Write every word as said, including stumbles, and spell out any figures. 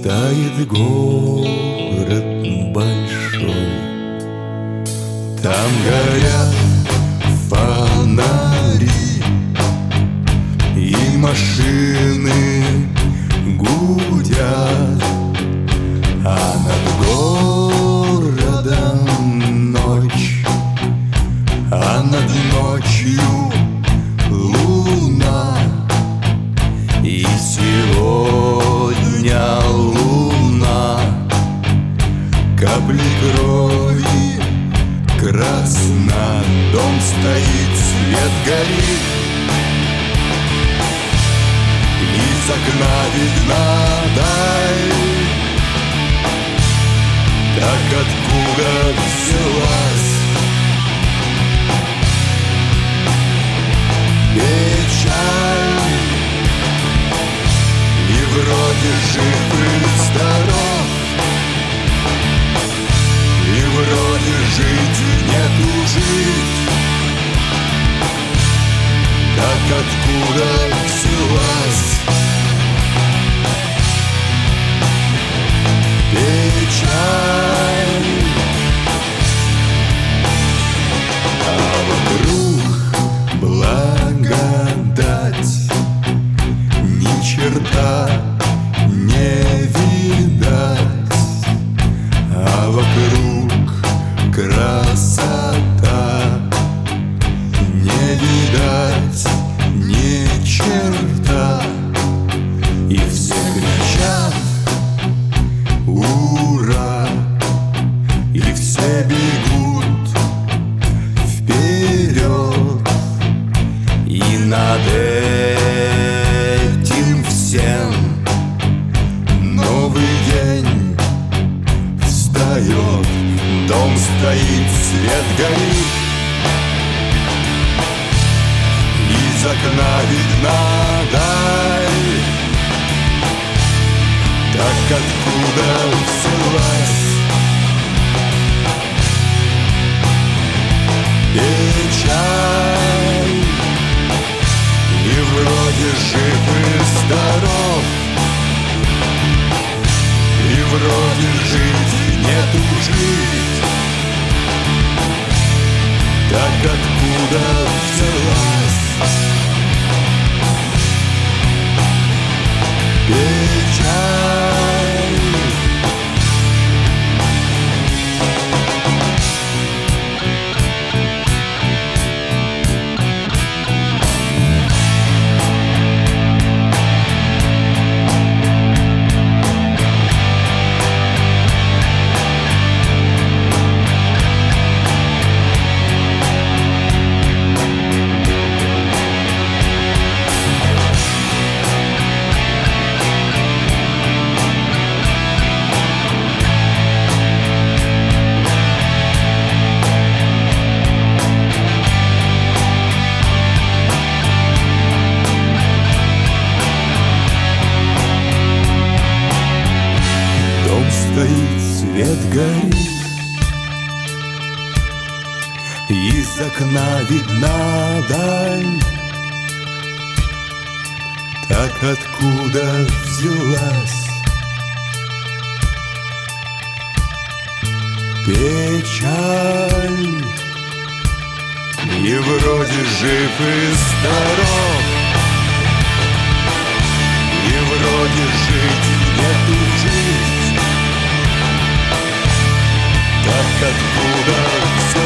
Тает город большой, там горят фонари, и машины гудят, а над городом ночь, а над ночью луна. И сегодня луна капли крови красно, дом стоит, свет горит, из окна видна даль. Так откуда взялась печаль? И вроде жив и здоров, и вроде жить нету жить. Так откуда взялась печаль? А вокруг благодать, ни черта не видать, а вокруг красота, не видать ни черта. И все кричат ура, и все бегут вперед, и над этим всем новый день встает. Дом стоит, свет горит, из окна видна даль. Так откуда взялась печаль? И вроде жив и здоров, и вроде жить нету жить. Так откуда взялась печаль? Стоит, свет горит, из окна видна даль. Так откуда взялась печаль? И вроде жив и здоров, и вроде жить нету жить. Так откуда все